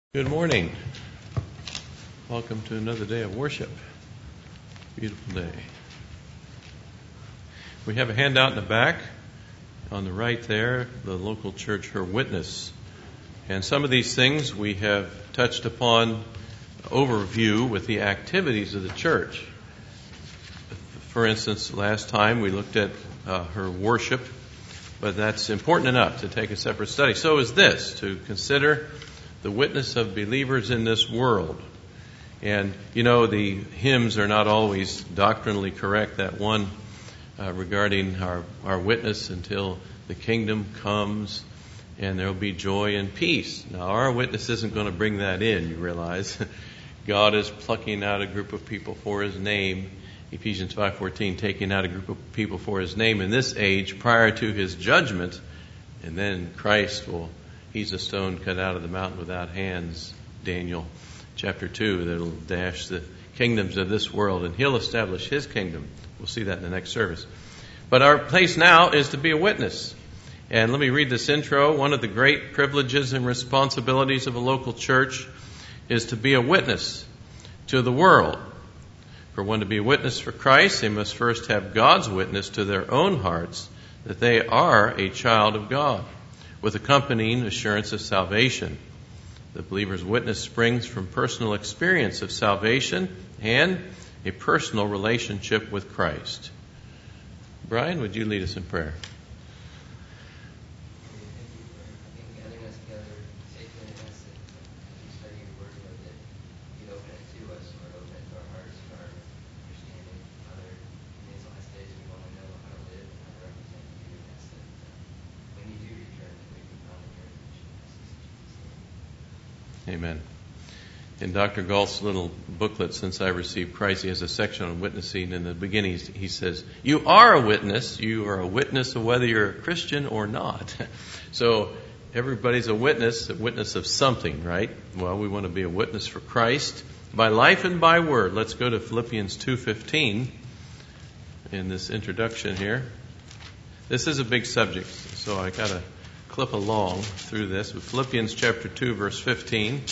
Good morning. Welcome to another day of worship. Beautiful day. We have a handout in the back. On the right there, the local church, Her Witness. And some of these things we have touched upon overview with the activities of the church. For instance, last time we looked at her worship, but that's important enough to take a separate study. So is this, to consider the witness of believers in this world. And, you know, the hymns are not always doctrinally correct. That one regarding our witness until the kingdom comes and there will be joy and peace. Now, our witness isn't going to bring that in, you realize. God is plucking out a group of people for His name. Ephesians 5:14, taking out a group of people for His name in this age prior to His judgment. And then Christ will... He's a stone cut out of the mountain without hands, Daniel chapter 2, that'll dash the kingdoms of this world, and He'll establish His kingdom. We'll see that in the next service. But our place now is to be a witness. And let me read this intro. One of the great privileges and responsibilities of a local church is to be a witness to the world. For one to be a witness for Christ, they must first have God's witness to their own hearts that they are a child of God, with accompanying assurance of salvation. The believer's witness springs from personal experience of salvation and a personal relationship with Christ. Brian, would you lead us in prayer? Amen. In Dr. Galt's little booklet, Since I Received Christ, he has a section on witnessing. In the beginning, he says, you are a witness. You are a witness of whether you're a Christian or not. So everybody's a witness of something, right? Well, we want to be a witness for Christ by life and by word. Let's go to Philippians 2:15 in this introduction here. This is a big subject, so I got to clip along through this with Philippians chapter 2, verse 15.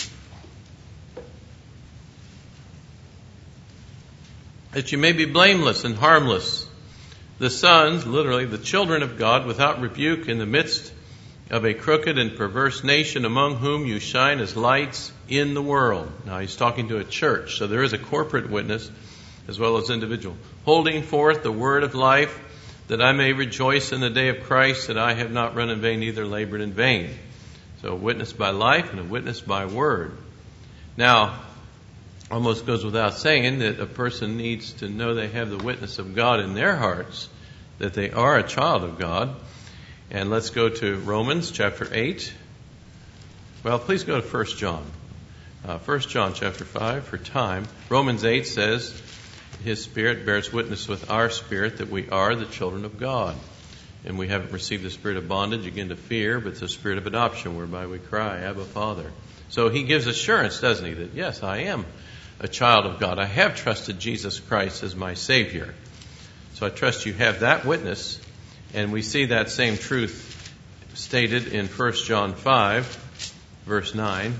That you may be blameless and harmless, the sons, literally the children of God, without rebuke in the midst of a crooked and perverse nation, among whom you shine as lights in the world. Now he's talking to a church, so there is a corporate witness as well as individual. Holding forth the word of life, that I may rejoice in the day of Christ, that I have not run in vain, neither labored in vain. So a witness by life and a witness by word. Now, almost goes without saying that a person needs to know they have the witness of God in their hearts, that they are a child of God. And let's go to Romans chapter 8. Well, please go to 1 John. 1 John chapter 5 for time. Romans 8 says, His Spirit bears witness with our spirit that we are the children of God. And we haven't received the spirit of bondage again to fear, but the spirit of adoption whereby we cry, Abba, Father. So He gives assurance, doesn't He, that yes, I am a child of God. I have trusted Jesus Christ as my Savior. So I trust you have that witness. And we see that same truth stated in 1 John 5, verse 9.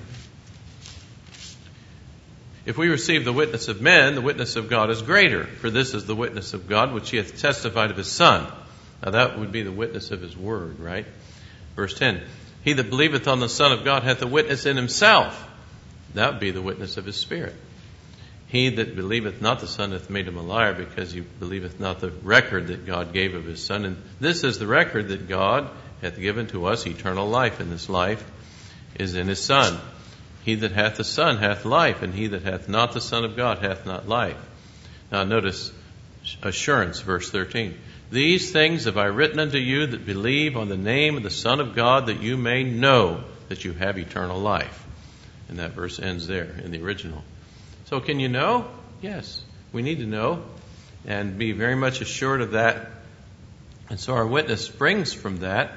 If we receive the witness of men, the witness of God is greater. For this is the witness of God, which He hath testified of His Son. Now that would be the witness of His word, right? Verse 10. He that believeth on the Son of God hath a witness in himself. That would be the witness of His Spirit. He that believeth not the Son hath made him a liar, because he believeth not the record that God gave of His Son. And this is the record that God hath given to us, eternal life. And this life is in His Son. He that hath the Son hath life, and he that hath not the Son of God hath not life. Now notice assurance, verse 13. These things have I written unto you that believe on the name of the Son of God, that you may know that you have eternal life. And that verse ends there in the original. So can you know? Yes, we need to know and be very much assured of that. And so our witness springs from that.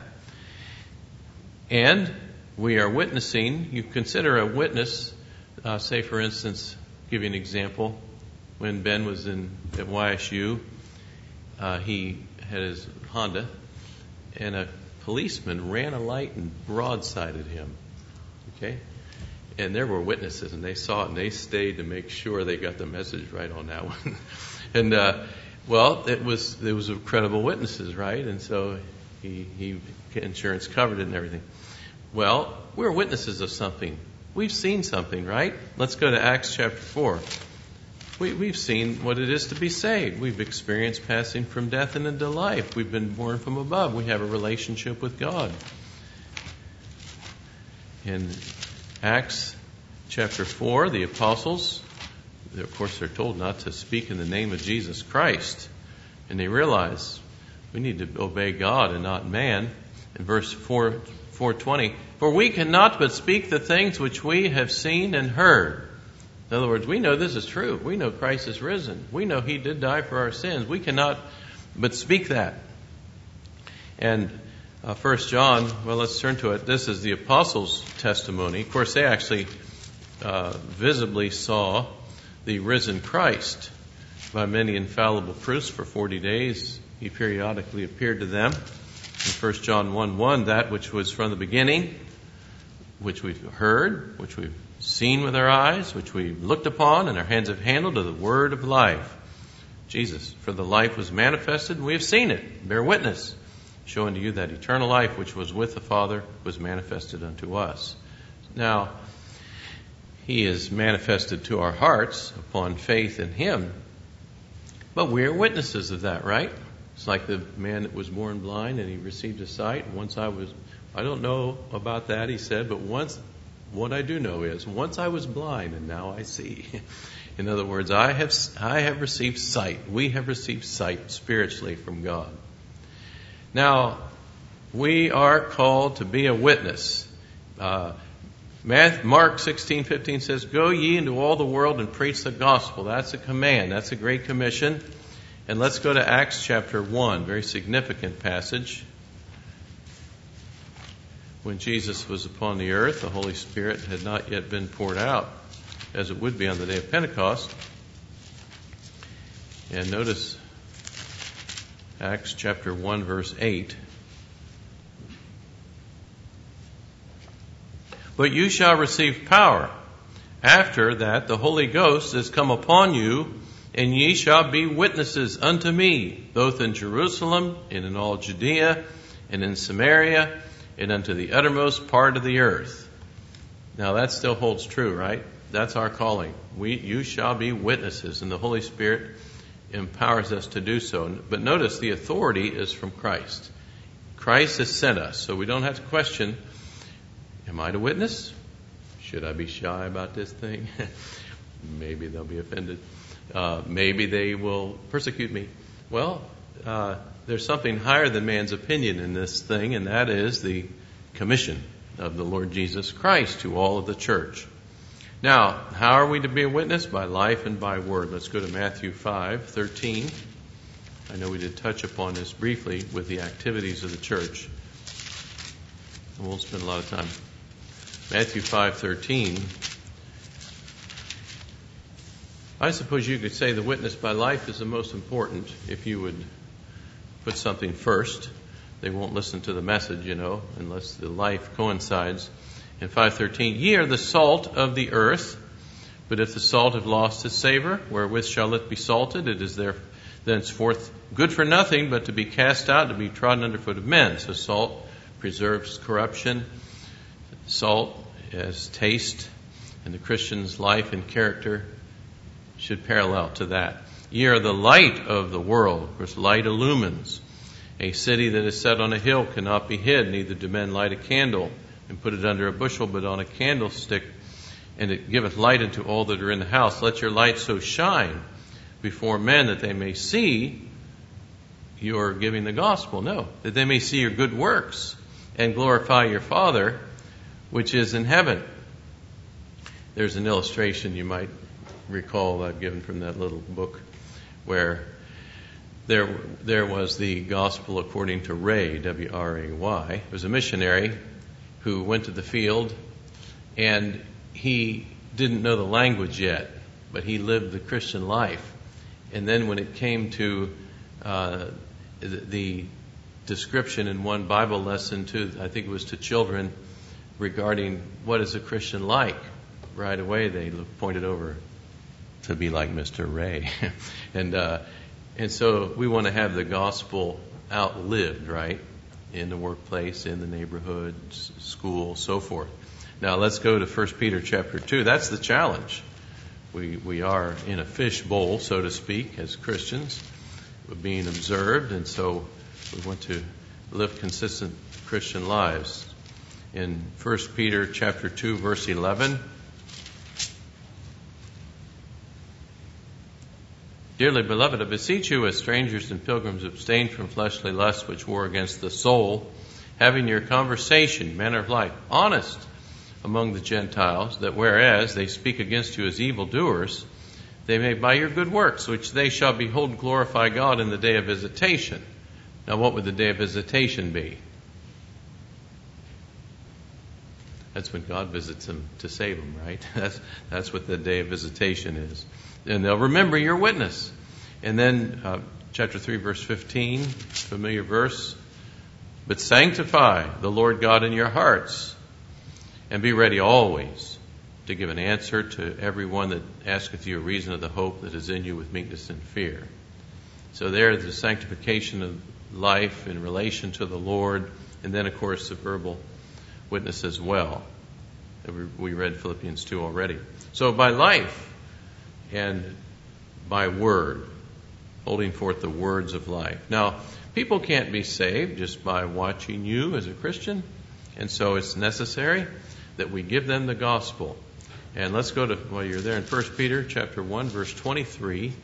And we are witnessing. You consider a witness, say for instance, give you an example. When Ben was at YSU, he had his Honda, and a policeman ran a light and broadsided him. Okay? And there were witnesses, and they saw it, and they stayed to make sure they got the message right on that one. And well, it was credible witnesses, right? And so he insurance covered it and everything. Well, we're witnesses of something. We've seen something, right? Let's go to Acts chapter 4. We've seen what it is to be saved. We've experienced passing from death and into life. We've been born from above. We have a relationship with God. In Acts chapter 4, the apostles, of course, they're told not to speak in the name of Jesus Christ. And they realize we need to obey God and not man. In verse 4:20, for we cannot but speak the things which we have seen and heard. In other words, we know this is true. We know Christ is risen. We know He did die for our sins. We cannot but speak that. And 1 John, well, let's turn to it. This is the apostles' testimony. Of course, they actually visibly saw the risen Christ by many infallible proofs for 40 days. He periodically appeared to them. In 1 John 1:1, that which was from the beginning, which we've heard, which we've seen with our eyes, which we've looked upon and our hands have handled, of the word of life. Jesus, for the life was manifested, and we have seen it, bear witness, showing to you that eternal life which was with the Father was manifested unto us. Now, He is manifested to our hearts upon faith in Him, but we are witnesses of that, right? It's like the man that was born blind and he received his sight. I don't know about that, he said, but what I do know is, once I was blind and now I see. In other words, I have received sight. We have received sight spiritually from God. Now, we are called to be a witness. Mark 16:15 says, go ye into all the world and preach the gospel. That's a command. That's a great commission. And let's go to Acts chapter 1, very significant passage. When Jesus was upon the earth, the Holy Spirit had not yet been poured out, as it would be on the day of Pentecost. And notice Acts chapter 1, verse 8. But you shall receive power. After that, the Holy Ghost is come upon you, and ye shall be witnesses unto me, both in Jerusalem, and in all Judea, and in Samaria, and unto the uttermost part of the earth. Now that still holds true, right? That's our calling. You shall be witnesses, and the Holy Spirit empowers us to do so. But notice the authority is from Christ. Christ has sent us, so we don't have to question, am I to witness? Should I be shy about this thing? Maybe they'll be offended. Maybe they will persecute me. Well, there's something higher than man's opinion in this thing, and that is the commission of the Lord Jesus Christ to all of the church. Now, how are we to be a witness? By life and by word. Let's go to Matthew 5:13. I know we did touch upon this briefly with the activities of the church. I won't spend a lot of time. Matthew 5:13. I suppose you could say the witness by life is the most important. If you would put something first, they won't listen to the message, unless the life coincides. In 5:13, ye are the salt of the earth, but if the salt have lost its savor, wherewith shall it be salted? It is thenceforth good for nothing, but to be cast out, to be trodden under foot of men. So salt preserves corruption. Salt as taste, and the Christian's life and character should parallel to that. Ye are the light of the world. Of course, light illumines. A city that is set on a hill cannot be hid, neither do men light a candle and put it under a bushel, but on a candlestick, and it giveth light unto all that are in the house. Let your light so shine before men that they may see you are giving the gospel. No, that they may see your good works and glorify your Father which is in heaven. There's an illustration you might recall I've given from that little book where there was the gospel according to Ray, W-R-A-Y. It was a missionary who went to the field, and he didn't know the language yet, but he lived the Christian life. And then when it came to the description in one Bible lesson I think it was to children, regarding what is a Christian like, right away they pointed over to be like Mr. Ray. And so we want to have the gospel outlived, right? In the workplace, in the neighborhood, school, so forth. Now let's go to 1 Peter chapter 2. That's the challenge. We are in a fish bowl, so to speak, as Christians. We're being observed, and so we want to live consistent Christian lives. In 1 Peter chapter 2, verse 11, Dearly beloved, I beseech you as strangers and pilgrims, abstain from fleshly lusts which war against the soul, having your conversation, manner of life, honest among the Gentiles, that whereas they speak against you as evildoers, they may by your good works, which they shall behold, glorify God in the day of visitation. Now what would the day of visitation be? That's when God visits them to save them, right? That's what the day of visitation is. And they'll remember your witness. And then chapter 3, verse 15, familiar verse. But sanctify the Lord God in your hearts, and be ready always to give an answer to everyone that asketh you a reason of the hope that is in you with meekness and fear. So there's the sanctification of life in relation to the Lord, and then, of course, the verbal witness as well. We read Philippians 2 already. So by life and by word, holding forth the words of life. Now, people can't be saved just by watching you as a Christian, and so it's necessary that we give them the gospel. And let's go to, while you're there, in 1 Peter chapter 1, verse 23.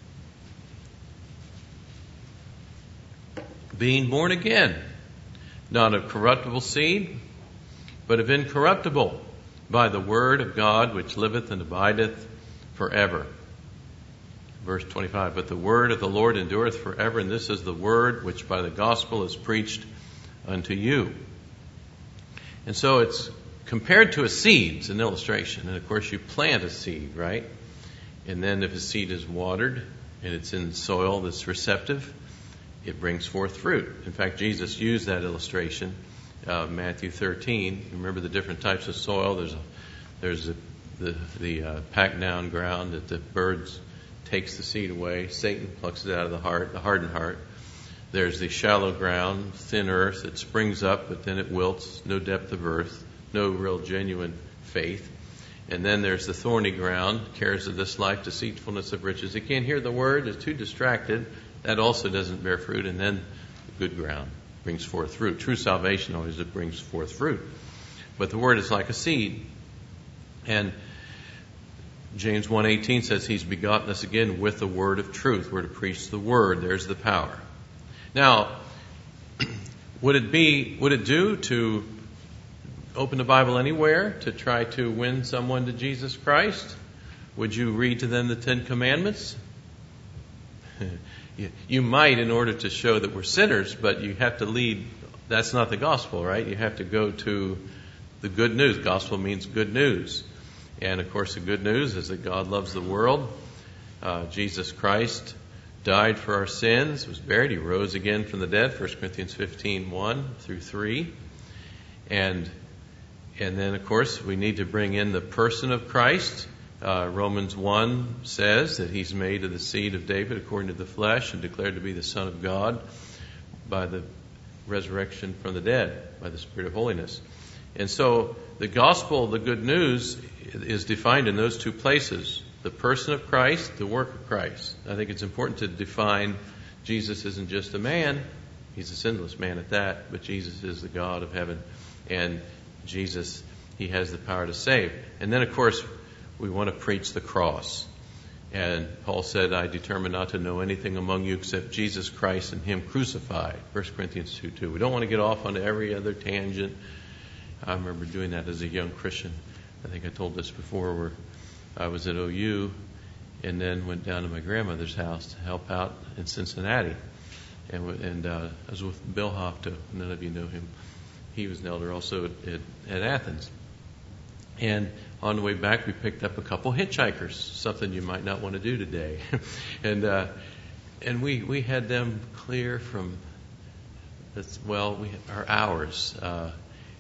Being born again, not of corruptible seed, but of incorruptible, by the word of God which liveth and abideth forever. Verse 25, but the word of the Lord endureth forever, and this is the word which by the gospel is preached unto you. And so it's compared to a seed. It's an illustration. And of course you plant a seed, right? And then if a seed is watered and it's in soil that's receptive, it brings forth fruit. In fact, Jesus used that illustration. Matthew 13. Remember the different types of soil. There's the packed down ground that the birds takes the seed away. Satan plucks it out of the heart, the hardened heart. There's the shallow ground, thin earth. It springs up, but then it wilts. No depth of earth. No real genuine faith. And then there's the thorny ground, cares of this life, deceitfulness of riches. They can't hear the word. They're too distracted. That also doesn't bear fruit. And then the good ground brings forth fruit. True salvation always brings forth fruit. But the word is like a seed. And James 1:18 says he's begotten us again with the word of truth. We're to preach the word. There's the power. Now, would it do to open the Bible anywhere to try to win someone to Jesus Christ? Would you read to them the Ten Commandments? You might, in order to show that we're sinners, but you have to lead. That's not the gospel, right? You have to go to the good news. Gospel means good news. And of course the good news is that God loves the world. Jesus Christ died for our sins, was buried, he rose again from the dead, 1 Corinthians 15:1-3. And then, of course, we need to bring in the person of Christ. Romans 1 says that he's made of the seed of David according to the flesh and declared to be the Son of God by the resurrection from the dead, by the Spirit of holiness. And so the gospel, the good news, is defined in those two places. The person of Christ, the work of Christ. I think it's important to define Jesus isn't just a man. He's a sinless man at that, but Jesus is the God of heaven. And Jesus, he has the power to save. And then, of course, we want to preach the cross. And Paul said, I determined not to know anything among you except Jesus Christ and him crucified. 1 Corinthians 2:2. We don't want to get off onto every other tangent. I remember doing that as a young Christian. I think I told this before, where I was at OU and then went down to my grandmother's house to help out in Cincinnati. And I was with Bill Hofta. None of you know him. He was an elder also at Athens. And on the way back, we picked up a couple hitchhikers, something you might not want to do today. And we had them clear from, our hours.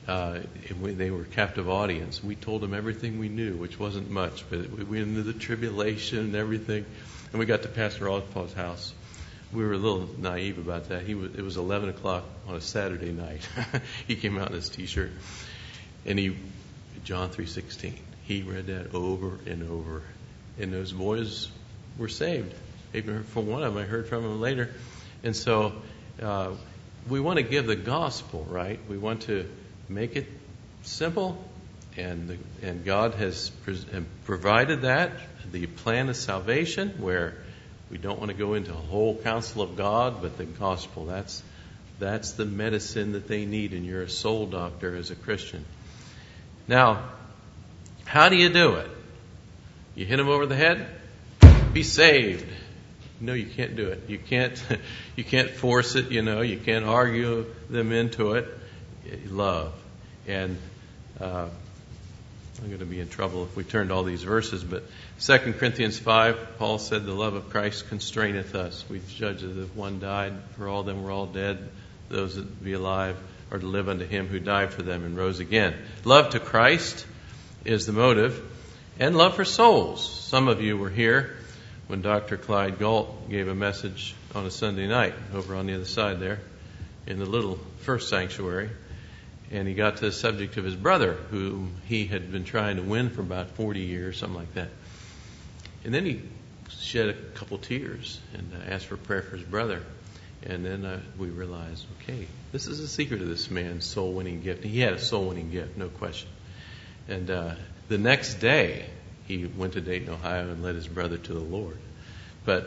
They were captive audience. We told them everything we knew, which wasn't much, but we knew the tribulation and everything. And we got to Pastor Oswald's house. We were a little naive about that. It was 11 o'clock on a Saturday night. He came out in his T-shirt, and John 3:16. He read that over and over, and those boys were saved. Even for one of them, I heard from him later. And so we want to give the gospel, right? We want to make it simple, and God has provided that, the plan of salvation, where we don't want to go into a whole counsel of God, but the gospel, that's the medicine that they need, and you're a soul doctor as a Christian. Now, how do you do it? You hit them over the head? Be saved. No, you can't do it. You can't force it, you can't argue them into it. Love. And I'm going to be in trouble if we turn to all these verses, but 2 Corinthians 5, Paul said, the love of Christ constraineth us. We judge that if one died for all them, we're all dead. Those that be alive are to live unto him who died for them and rose again. Love to Christ is the motive, and love for souls. Some of you were here when Dr. Clyde Galt gave a message on a Sunday night over on the other side there in the little first sanctuary. And he got to the subject of his brother, whom he had been trying to win for about 40 years, something like that. And then he shed a couple tears and asked for prayer for his brother. And then we realized, okay, this is the secret of this man's soul-winning gift. He had a soul-winning gift, no question. And the next day, he went to Dayton, Ohio, and led his brother to the Lord. But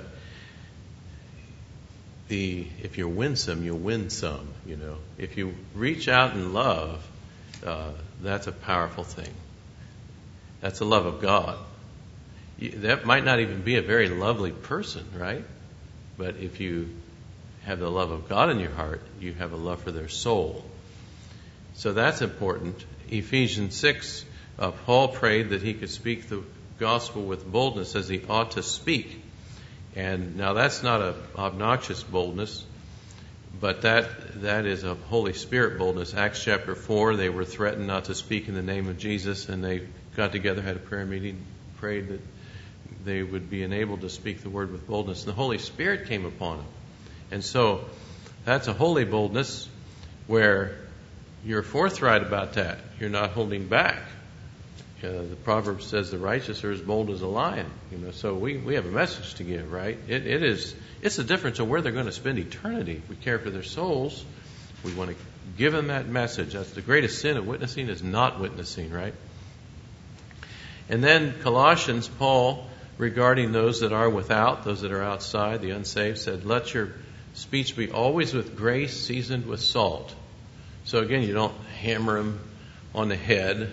if you're winsome, you'll win some, If you reach out in love, that's a powerful thing. That's the love of God. That might not even be a very lovely person, right? But if you have the love of God in your heart, you have a love for their soul. So that's important. Ephesians 6, Paul prayed that he could speak the gospel with boldness as he ought to speak. And now that's not an obnoxious boldness, but that is a Holy Spirit boldness. Acts chapter 4, they were threatened not to speak in the name of Jesus, and they got together, had a prayer meeting, prayed that they would be enabled to speak the word with boldness. And the Holy Spirit came upon them. And so that's a holy boldness where you're forthright about that. You're not holding back. The proverb says the righteous are as bold as a lion. So we have a message to give, right? It's the difference of where they're going to spend eternity. We care for their souls. We want to give them that message. That's the greatest sin of witnessing, is not witnessing, right? And then Colossians, Paul, regarding those that are without, those that are outside, the unsaved, said, let your speech be always with grace, seasoned with salt. So again, you don't hammer them on the head.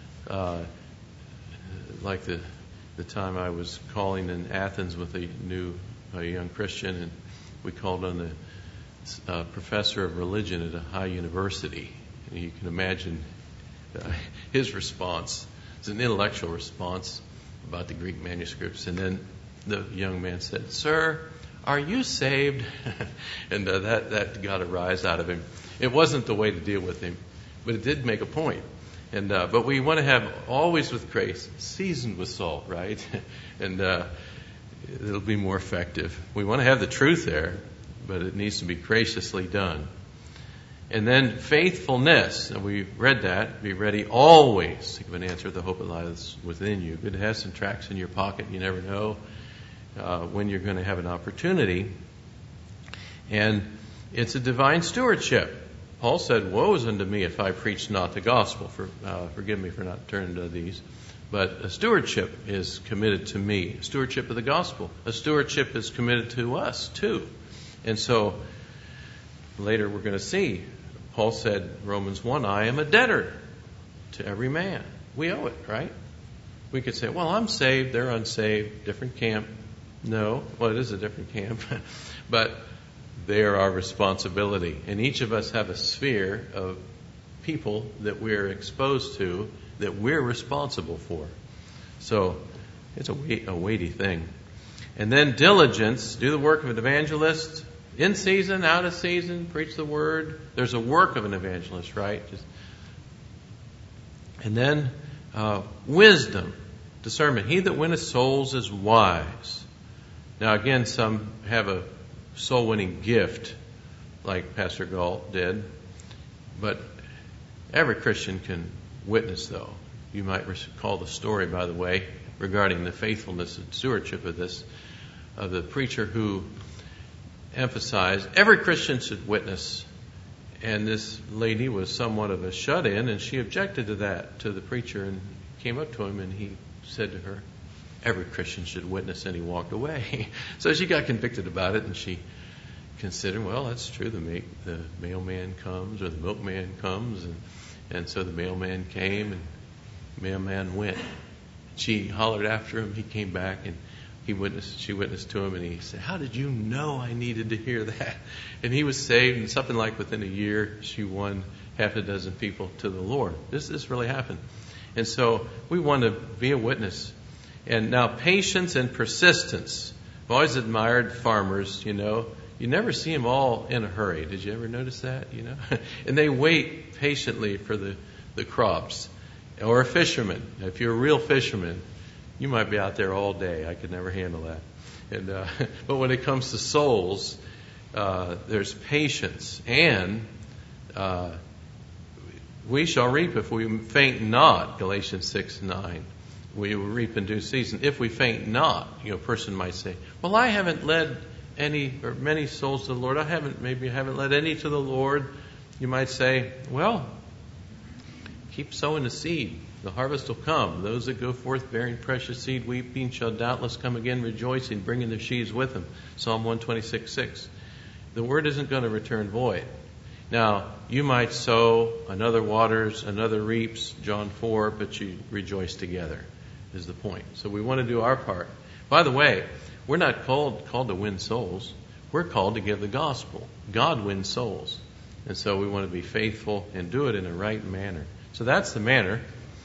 Like the time I was calling in Athens with a young Christian, and we called on the professor of religion at a high university. And you can imagine his response. It's an intellectual response about the Greek manuscripts. And then the young man said, "Sir, are you saved?" And that got a rise out of him. It wasn't the way to deal with him, but it did make a point. And but we want to have always with grace, seasoned with salt, right? And it'll be more effective. We want to have the truth there, but it needs to be graciously done. And then faithfulness, and we read that, be ready always to give an answer to the hope that lies within you. Good to have some tracts in your pocket. You never know when you're going to have an opportunity. And it's a divine stewardship. Paul said, "Woe is unto me if I preach not the gospel." Forgive me for not turning to these. But a stewardship is committed to me. A stewardship of the gospel. A stewardship is committed to us, too. And so, later we're going to see, Paul said, Romans 1, I am a debtor to every man. We owe it, right? We could say, well, I'm saved, they're unsaved, different camp. No, well, it is a different camp. But they are our responsibility. And each of us have a sphere of people that we're exposed to that we're responsible for. So it's a weighty thing. And then diligence, do the work of an evangelist, in season, out of season, preach the word. There's a work of an evangelist, right? Just And then wisdom, discernment. He that winneth souls is wise. Now again, some have a soul-winning gift, like Pastor Galt did. But every Christian can witness, though. You might recall the story, by the way, regarding the faithfulness and stewardship of this, of the preacher who emphasized every Christian should witness. And this lady was somewhat of a shut-in, and she objected to that, to the preacher, and came up to him, and he said to her, every Christian should witness, and he walked away. So she got convicted about it, and she considered, well, that's true, the mailman comes, or the milkman comes, and so the mailman came, and the mailman went. She hollered after him, he came back, and she witnessed to him, and he said, how did you know I needed to hear that? And he was saved, and something like within a year, she won half a dozen people to the Lord. This really happened. And so we want to be a witness. And now patience and persistence. I've always admired farmers, you know. You never see them all in a hurry. Did you ever notice that, you know? And they wait patiently for the crops. Or a fisherman. If you're a real fisherman, you might be out there all day. I could never handle that. And but when it comes to souls, there's patience. And we shall reap if we faint not, Galatians 6:9. We will reap in due season if we faint not. You know, a person might say, well, I haven't led any or many souls to the Lord. I haven't led any to the Lord. You might say, well, keep sowing the seed. The harvest will come. Those that go forth bearing precious seed, weeping, shall doubtless come again rejoicing, bringing their sheaves with them. Psalm 126:6. The word isn't going to return void. Now, you might sow, another waters, another reaps, John 4, but you rejoice together is the point. So we want to do our part. By the way, we're not called to win souls. We're called to give the gospel. God wins souls. And so we want to be faithful and do it in a right manner. So that's the manner.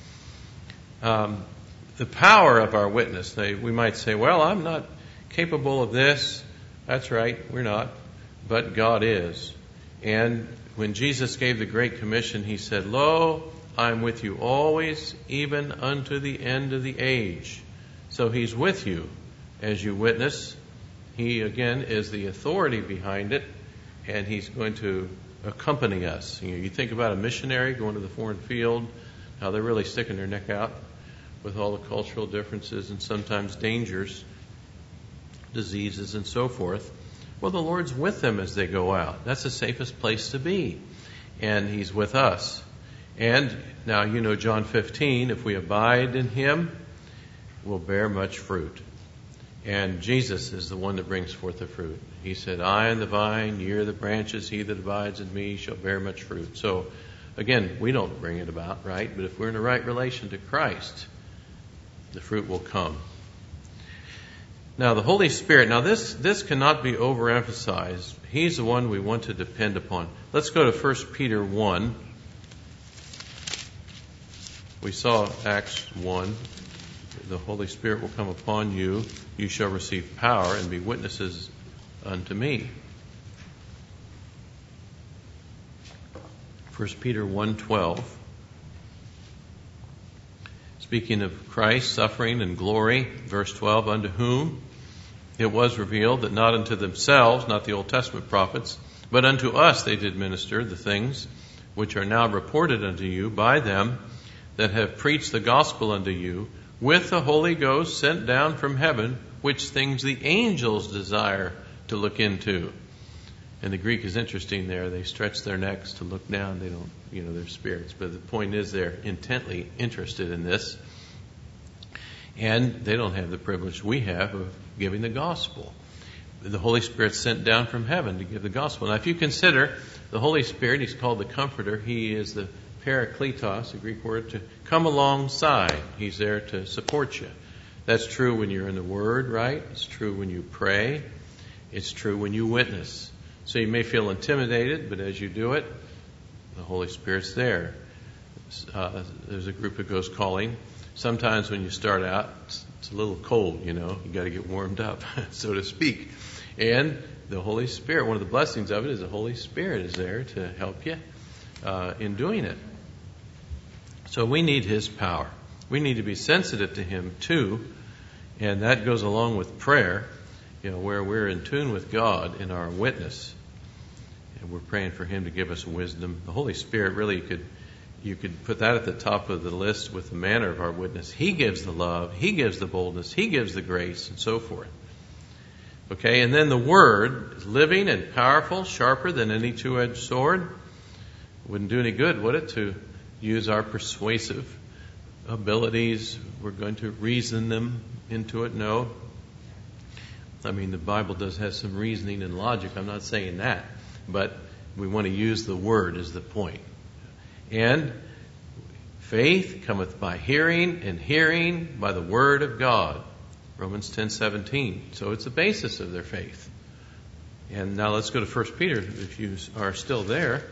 The power of our witness. We might say, well, I'm not capable of this. That's right, we're not. But God is. And when Jesus gave the Great Commission, he said, lo, I'm with you always, even unto the end of the age. So he's with you as you witness. He, again, is the authority behind it, and he's going to accompany us. You think about a missionary going to the foreign field, how they're really sticking their neck out with all the cultural differences and sometimes dangers, diseases, and so forth. Well, the Lord's with them as they go out. That's the safest place to be. And he's with us. And now you know John 15, if we abide in him, we'll bear much fruit. And Jesus is the one that brings forth the fruit. He said, I am the vine, ye are the branches, he that abides in me shall bear much fruit. So, again, we don't bring it about, right? But if we're in a right relation to Christ, the fruit will come. Now, the Holy Spirit, now this cannot be overemphasized. He's the one we want to depend upon. Let's go to 1 Peter 1. We saw Acts 1. The Holy Spirit will come upon you. You shall receive power and be witnesses unto me. 1 Peter 1:12. Speaking of Christ, suffering and glory, verse 12, unto whom it was revealed that not unto themselves, not the Old Testament prophets, but unto us they did minister the things which are now reported unto you by them that have preached the gospel unto you with the Holy Ghost sent down from heaven, which things the angels desire to look into. And the Greek is interesting there. They stretch their necks to look down. They don't, they're spirits. But the point is they're intently interested in this. And they don't have the privilege we have of giving the gospel. The Holy Spirit sent down from heaven to give the gospel. Now, if you consider the Holy Spirit, he's called the Comforter. He is the Parakletos, a Greek word, to come alongside. He's there to support you. That's true when you're in the Word, right? It's true when you pray. It's true when you witness. So you may feel intimidated, but as you do it, the Holy Spirit's there. There's a group that goes calling. Sometimes when you start out, it's a little cold, you got to get warmed up, so to speak. And the Holy Spirit, one of the blessings of it is the Holy Spirit is there to help you in doing it. So we need His power. We need to be sensitive to Him too, and that goes along with prayer, where we're in tune with God in our witness, and we're praying for Him to give us wisdom. The Holy Spirit really you could put that at the top of the list with the manner of our witness. He gives the love, He gives the boldness, He gives the grace, and so forth. Okay, and then the Word is living and powerful, sharper than any two-edged sword. Wouldn't do any good, would it, to use our persuasive abilities? We're going to reason them into it? No. I mean, the Bible does have some reasoning and logic. I'm not saying that. But we want to use the Word as the point. And faith cometh by hearing, and hearing by the Word of God. Romans 10:17. So it's the basis of their faith. And now let's go to 1 Peter, if you are still there.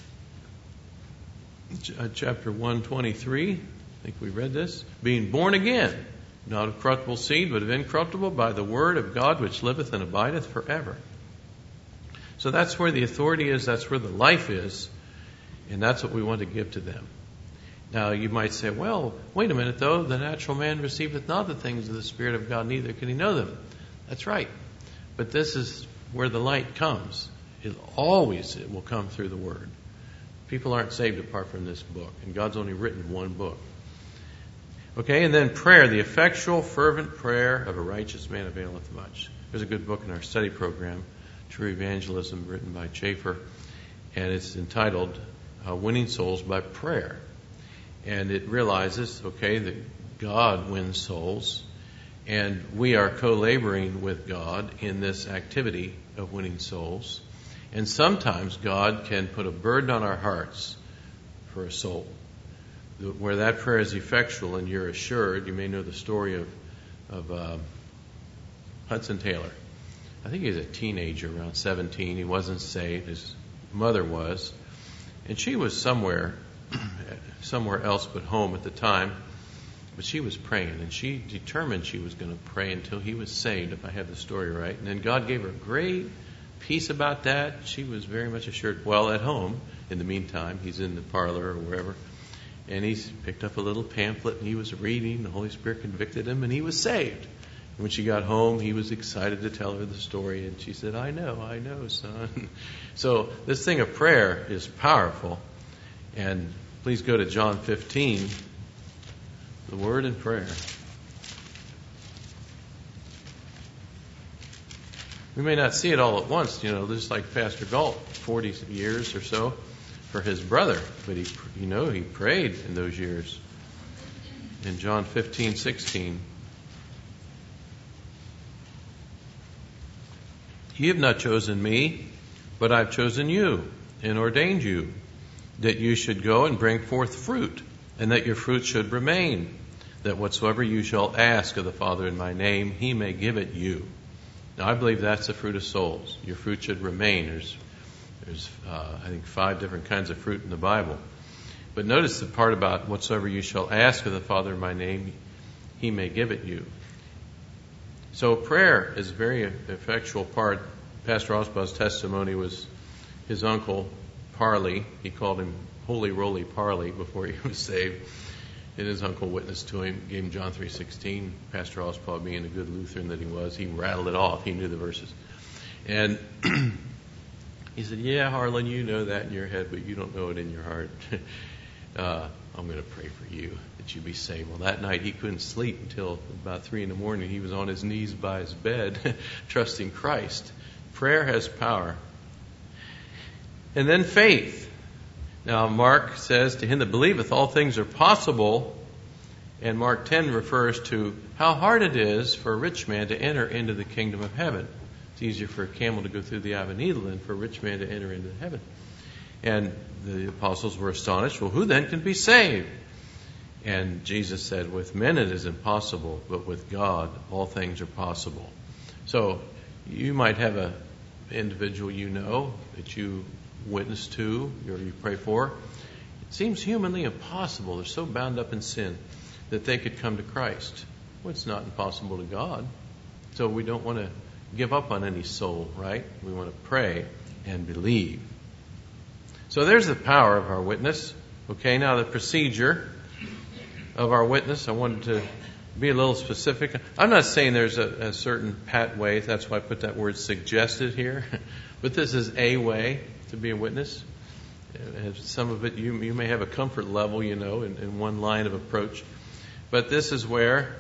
Chapter 1:23. I think we read this. Being born again, not of corruptible seed, but of incorruptible, by the word of God which liveth and abideth forever. So that's where the authority is, that's where the life is, and that's what we want to give to them. Now you might say, well, wait a minute though, the natural man receiveth not the things of the Spirit of God, neither can he know them. That's right. But this is where the light comes. It will come through the Word. People aren't saved apart from this book, and God's only written one book. Okay, and then prayer, the effectual, fervent prayer of a righteous man availeth much. There's a good book in our study program, True Evangelism, written by Chafer, and it's entitled Winning Souls by Prayer. And it realizes, that God wins souls, and we are co-laboring with God in this activity of winning souls. And sometimes God can put a burden on our hearts for a soul. Where that prayer is effectual and you're assured, you may know the story of Hudson Taylor. I think he was a teenager, around 17. He wasn't saved. His mother was. And she was somewhere else but home at the time. But she was praying, and she determined she was going to pray until he was saved, if I have the story right. And then God gave her great peace about that. She was very much assured. Well, at home, in the meantime, he's in the parlor or wherever, and he's picked up a little pamphlet, and he was reading. The Holy Spirit convicted him, and he was saved. And when she got home, he was excited to tell her the story, and she said, I know, son. So this thing of prayer is powerful. And please go to John 15, the Word and prayer. We may not see it all at once, just like Pastor Galt, 40 years or so for his brother, but he prayed in those years. In John 15:16, ye have not chosen me, but I've chosen you and ordained you, that you should go and bring forth fruit, and that your fruit should remain, that whatsoever you shall ask of the Father in my name, He may give it you. Now, I believe that's the fruit of souls. Your fruit should remain. There's I think 5 different kinds of fruit in the Bible. But notice the part about whatsoever you shall ask of the Father in my name, He may give it you. So prayer is a very effectual part. Pastor Osbaugh's testimony was his uncle, Parley. He called him Holy Roly Parley before he was saved. And his uncle witnessed to him, gave him John 3:16. Pastor Osbaugh, being a good Lutheran that he was, he rattled it off. He knew the verses. And he said, yeah, Harlan, you know that in your head, but you don't know it in your heart. I'm going to pray for you, that you be saved. Well, that night he couldn't sleep until about 3 a.m. He was on his knees by his bed, trusting Christ. Prayer has power. And then faith. Now, Mark says, to him that believeth, all things are possible. And Mark 10 refers to how hard it is for a rich man to enter into the kingdom of heaven. It's easier for a camel to go through the eye of a needle than for a rich man to enter into heaven. And the apostles were astonished. Well, who then can be saved? And Jesus said, with men it is impossible, but with God all things are possible. So you might have an individual that you witness to or you pray for. It seems humanly impossible. They're so bound up in sin that they could come to Christ. Well, it's not impossible to God. So we don't want to give up on any soul, right? We want to pray and believe. So there's the power of our witness. Okay, now the procedure. of our witness. I wanted to be a little specific. I'm not saying there's a certain pat way. That's why I put that word suggested here. But this is a way to be a witness. Some of it you may have a comfort level, in one line of approach. But this is where,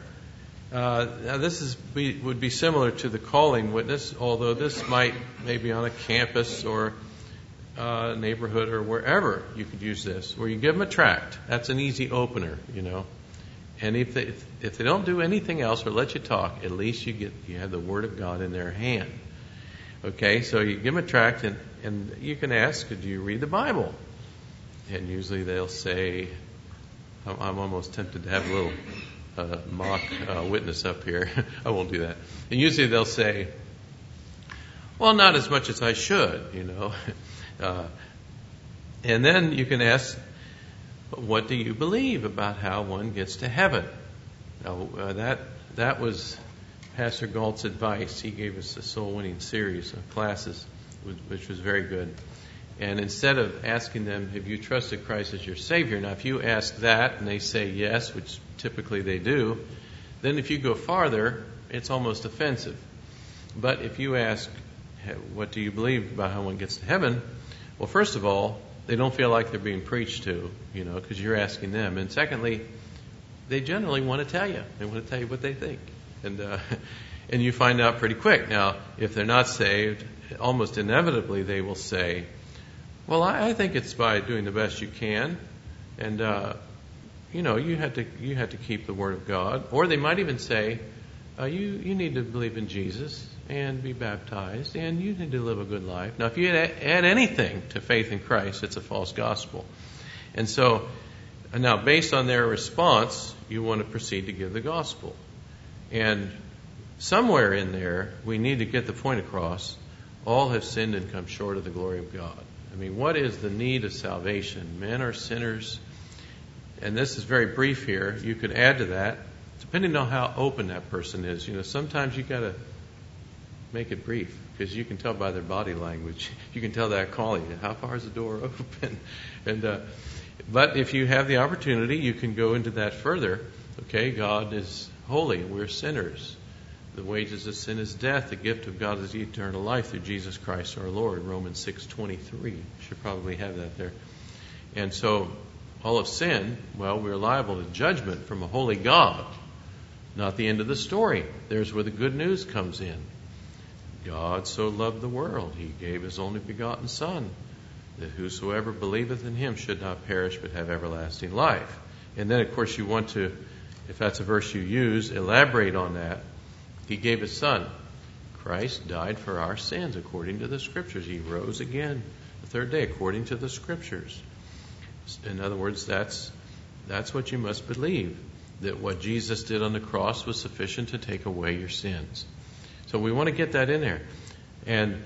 would be similar to the calling witness, although this might maybe on a campus or neighborhood or wherever you could use this, where you give them a tract. That's an easy opener, And if they don't do anything else or let you talk, at least you have the Word of God in their hand. Okay, so you give them a tract, and you can ask, do you read the Bible? And usually they'll say, I'm almost tempted to have a little mock witness up here. I won't do that. And usually they'll say, well, not as much as I should, And then you can ask, what do you believe about how one gets to heaven? Now, that was Pastor Galt's advice. He gave us a soul-winning series of classes, which was very good. And instead of asking them, have you trusted Christ as your Savior? Now, if you ask that and they say yes, which typically they do, then if you go farther, it's almost offensive. But if you ask, what do you believe about how one gets to heaven? Well, first of all, they don't feel like they're being preached to, because you're asking them. And secondly, they generally want to tell you. They want to tell you what they think. And you find out pretty quick. Now, if they're not saved, almost inevitably they will say, well, I think it's by doing the best you can. And, you have to keep the Word of God. Or they might even say, you need to believe in Jesus and be baptized, and you need to live a good life. Now, if you add anything to faith in Christ, it's a false gospel. And so, now, based on their response, you want to proceed to give the gospel. And somewhere in there, we need to get the point across, all have sinned and come short of the glory of God. I mean, what is the need of salvation? Men are sinners. And this is very brief here. You could add to that, depending on how open that person is. Sometimes you got to make it brief, because you can tell by their body language. You can tell that calling. How far is the door open? But if you have the opportunity, you can go into that further. Okay, God is holy. We're sinners. The wages of sin is death. The gift of God is eternal life through Jesus Christ our Lord. Romans 6:23. Should probably have that there. And so, all of sin, well, we're liable to judgment from a holy God. Not the end of the story. There's where the good news comes in. God so loved the world, He gave His only begotten Son, that whosoever believeth in Him should not perish but have everlasting life. And then, of course, you want to, if that's a verse you use, elaborate on that. He gave His Son. Christ died for our sins according to the Scriptures. He rose again the third day according to the Scriptures. In other words, that's what you must believe, that what Jesus did on the cross was sufficient to take away your sins. So we want to get that in there. And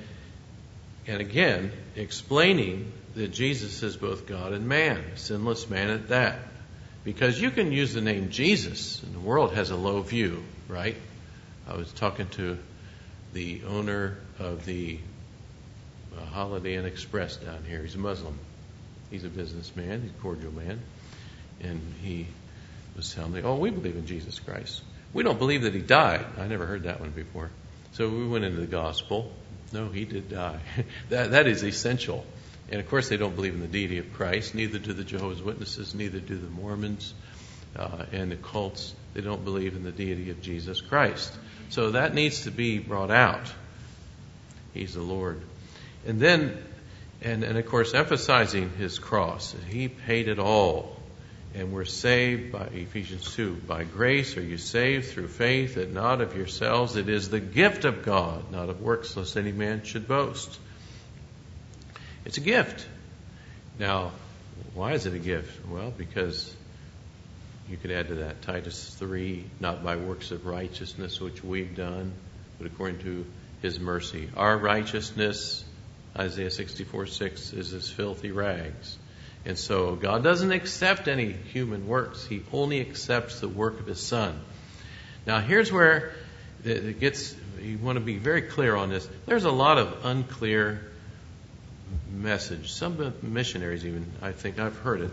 again, explaining that Jesus is both God and man, sinless man at that. Because you can use the name Jesus, and the world has a low view, right? I was talking to the owner of the Holiday Inn Express down here. He's a Muslim. He's a businessman. He's a cordial man. And he was telling me, we believe in Jesus Christ. We don't believe that He died. I never heard that one before. So we went into the gospel. No, He did die. That is essential. And of course they don't believe in the deity of Christ. Neither do the Jehovah's Witnesses. Neither do the Mormons and the cults. They don't believe in the deity of Jesus Christ. So that needs to be brought out. He's the Lord. And then, and of course, emphasizing His cross. He paid it all. And we're saved by Ephesians 2. By grace are you saved through faith, that not of yourselves. It is the gift of God, not of works, lest any man should boast. It's a gift. Now, why is it a gift? Well, because you could add to that Titus 3, not by works of righteousness which we've done, but according to His mercy. Our righteousness, Isaiah 64:6, is as filthy rags. And so God doesn't accept any human works. He only accepts the work of His Son. Now here's where it gets, you want to be very clear on this. There's a lot of unclear message. Some missionaries even, I think I've heard it,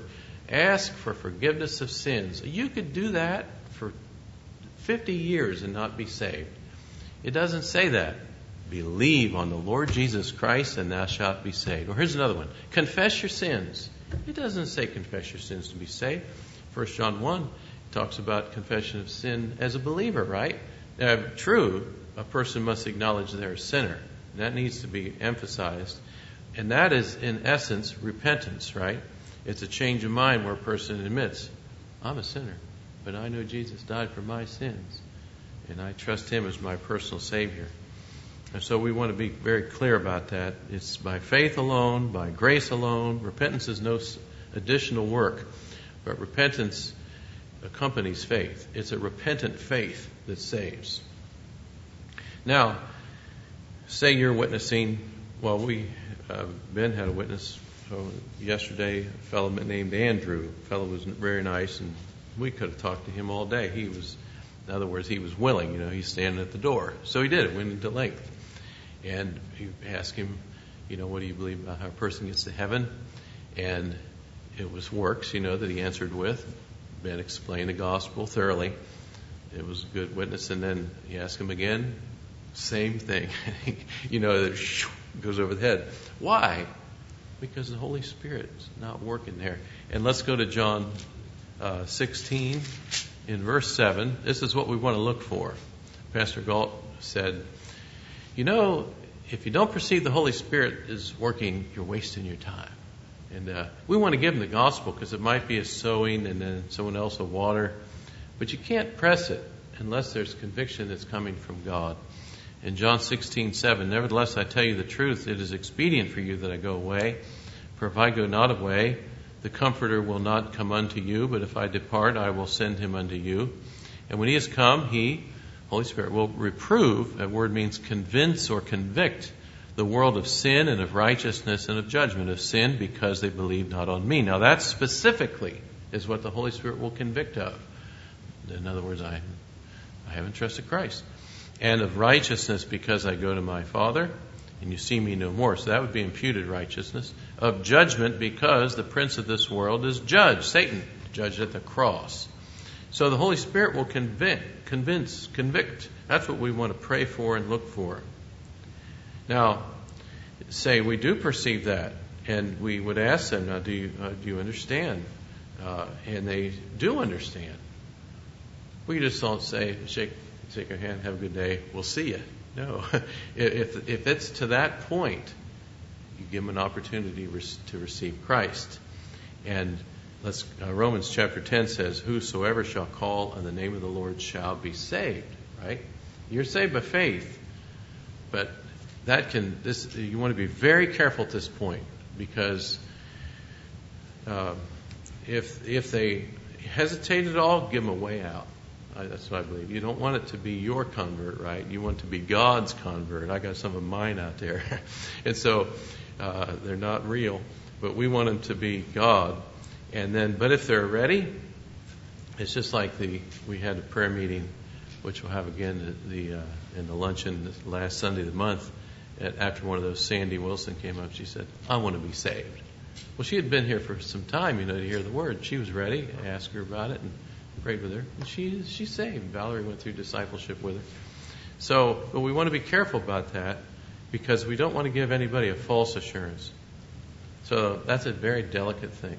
Ask for forgiveness of sins. You could do that for 50 years and not be saved. It doesn't say that. Believe on the Lord Jesus Christ and thou shalt be saved. Or here's another one. Confess your sins. It doesn't say confess your sins to be saved. 1 John 1 talks about confession of sin as a believer, right? True, a person must acknowledge they're a sinner. That needs to be emphasized. And that is, in essence, repentance, right? It's a change of mind where a person admits, I'm a sinner, but I know Jesus died for my sins, and I trust Him as my personal Savior. And so we want to be very clear about that. It's by faith alone, by grace alone. Repentance is no additional work, but repentance accompanies faith. It's a repentant faith that saves. Now, say you're witnessing. Well, Ben had a witness yesterday, a fellow named Andrew. The fellow was very nice, and we could have talked to him all day. In other words, he was willing. He's standing at the door. So he did it, went into length. And you ask him, what do you believe about how a person gets to heaven? And it was works, that he answered with. Ben explained the gospel thoroughly. It was a good witness. And then you ask him again, same thing. It goes over the head. Why? Because the Holy Spirit's not working there. And let's go to John 16 in verse 7. This is what we want to look for. Pastor Galt said, if you don't perceive the Holy Spirit is working, you're wasting your time. And we want to give them the gospel because it might be a sowing and then someone else a water. But you can't press it unless there's conviction that's coming from God. In John 16:7, nevertheless I tell you the truth, it is expedient for you that I go away. For if I go not away, the Comforter will not come unto you. But if I depart, I will send him unto you. And when he is come, he, Holy Spirit, will reprove, that word means convince or convict, the world of sin and of righteousness and of judgment. Of sin because they believe not on me. Now that specifically is what the Holy Spirit will convict of. In other words, I haven't trusted Christ. And of righteousness because I go to my Father and you see me no more. So that would be imputed righteousness. Of judgment because the prince of this world is judged. Satan, judged at the cross. So the Holy Spirit will convince, convict. That's what we want to pray for and look for. Now, say we do perceive that, and we would ask them, now, do you understand? And they do understand. We just don't say, shake your hand, have a good day, we'll see you. No. If it's to that point, you give them an opportunity to receive Christ. And Romans chapter 10 says, whosoever shall call on the name of the Lord shall be saved. Right? You're saved by faith. But you want to be very careful at this point, because if they hesitate at all, give them a way out. That's what I believe. You don't want it to be your convert, right? You want it to be God's convert. I got some of mine out there. And so they're not real, but we want them to be God. But if they're ready, it's just like we had a prayer meeting, which we'll have again in the luncheon this last Sunday of the month. After one of those, Sandy Wilson came up. She said, I want to be saved. Well, she had been here for some time, to hear the word. She was ready. I asked her about it and prayed with her. And she's saved. Valerie went through discipleship with her. But we want to be careful about that, because we don't want to give anybody a false assurance. So that's a very delicate thing.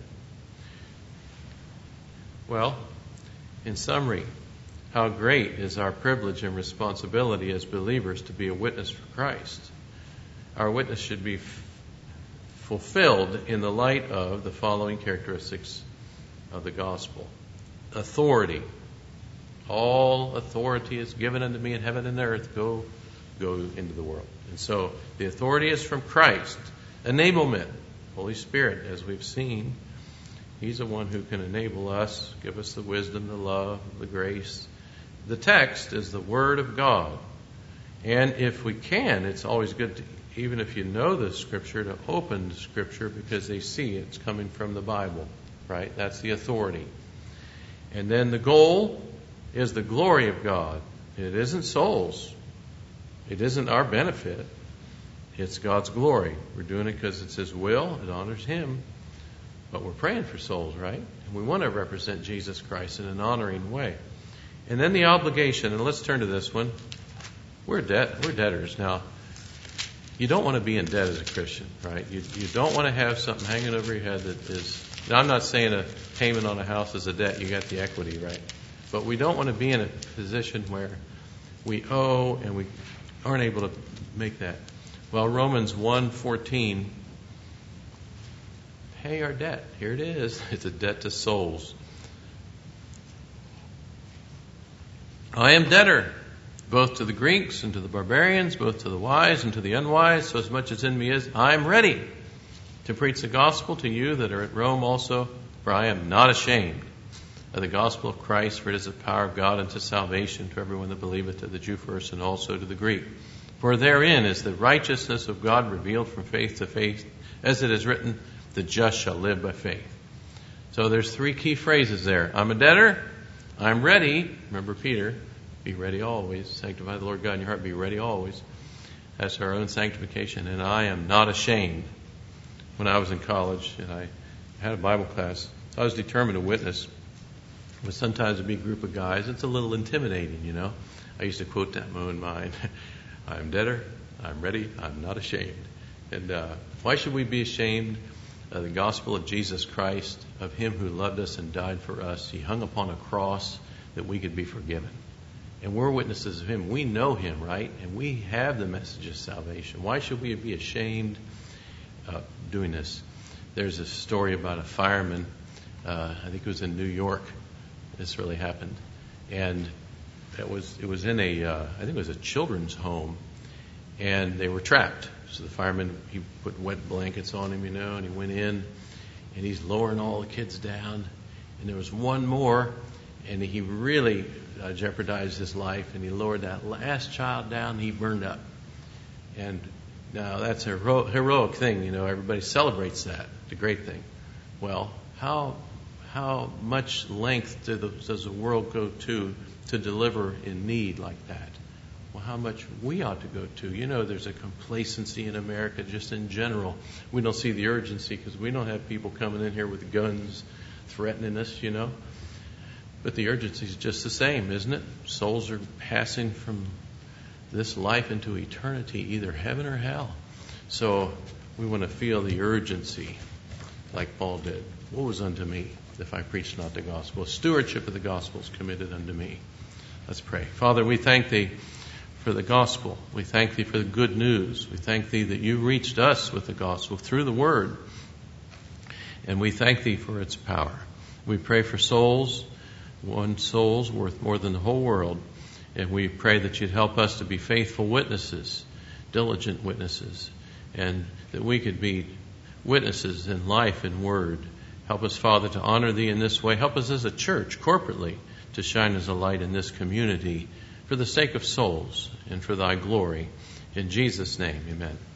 Well, in summary, how great is our privilege and responsibility as believers to be a witness for Christ. Our witness should be fulfilled in the light of the following characteristics of the gospel. Authority. All authority is given unto me in heaven and earth. Go into the world. And so the authority is from Christ. Enablement. Holy Spirit, as we've seen, He's the one who can enable us, give us the wisdom, the love, the grace. The text is the Word of God. And if we can, it's always good to, even if you know the Scripture, to open the Scripture, because they see it's coming from the Bible, right? That's the authority. And then the goal is the glory of God. It isn't souls. It isn't our benefit. It's God's glory. We're doing it because it's His will. It honors Him. But we're praying for souls, right? And we want to represent Jesus Christ in an honoring way. And then the obligation, and let's turn to this one. We're debtors. Now, you don't want to be in debt as a Christian, right? You don't want to have something hanging over your head that is... Now, I'm not saying a payment on a house is a debt. You got the equity, right? But we don't want to be in a position where we owe and we aren't able to make that. Well, Romans 1:14, pay our debt. Here it is. It's a debt to souls. I am debtor, both to the Greeks and to the barbarians, both to the wise and to the unwise, so as much as in me is, I am ready to preach the gospel to you that are at Rome also, for I am not ashamed of the gospel of Christ, for it is the power of God unto salvation to everyone that believeth, to the Jew first and also to the Greek. For therein is the righteousness of God revealed from faith to faith, as it is written, the just shall live by faith. So there's 3 key phrases there. I'm a debtor. I'm ready. Remember Peter, be ready always. Sanctify the Lord God in your heart. Be ready always. That's our own sanctification. And I am not ashamed. When I was in college and I had a Bible class, I was determined to witness. But sometimes it'd be a group of guys. It's a little intimidating, you know. I used to quote that in my own mind. I'm debtor. I'm ready. I'm not ashamed. And why should we be ashamed of the gospel of Jesus Christ, of Him who loved us and died for us? He hung upon a cross that we could be forgiven. And we're witnesses of Him. We know Him, right? And we have the message of salvation. Why should we be ashamed of doing this? There's a story about a fireman. I think it was in New York. This really happened. And it was in I think it was a children's home. And they were trapped. So the fireman, he put wet blankets on him, you know, and he went in and he's lowering all the kids down. And there was one more, and he really jeopardized his life, and he lowered that last child down, and he burned up. And now that's a heroic thing, you know, everybody celebrates that. It's a great thing. Well, how much length does the world go to deliver in need like that? Well, how much we ought to go to. You know, there's a complacency in America just in general. We don't see the urgency because we don't have people coming in here with guns threatening us, you know. But the urgency is just the same, isn't it? Souls are passing from this life into eternity, either heaven or hell. So we want to feel the urgency like Paul did. Woe is unto me if I preach not the gospel. Stewardship of the gospel is committed unto me. Let's pray. Father, we thank Thee for the gospel. We thank Thee for the good news. We thank Thee that You reached us with the gospel through the word. And we thank Thee for its power. We pray for souls. One soul's worth more than the whole world. And we pray that You'd help us to be faithful witnesses, diligent witnesses, and that we could be witnesses in life and word. Help us, Father, to honor Thee in this way. Help us as a church, corporately, to shine as a light in this community for the sake of souls and for Thy glory. In Jesus' name, amen.